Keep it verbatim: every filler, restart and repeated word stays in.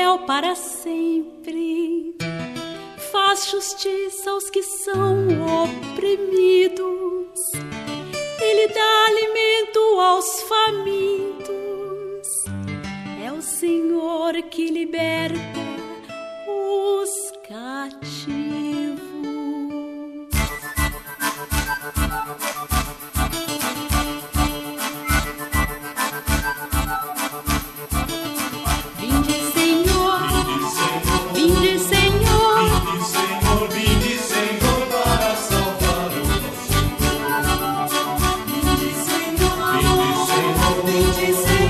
céu para sempre. Faz justiça aos que são oprimidos. Ele dá alimento aos famintos. É o Senhor que liberta os cativos. Vinde, Senhor, vinde, Senhor, Vinde, Senhor, vinde, Senhor, para salvar o nosso povo. vinde, Senhor, Vinde, Senhor, vinde, Senhor.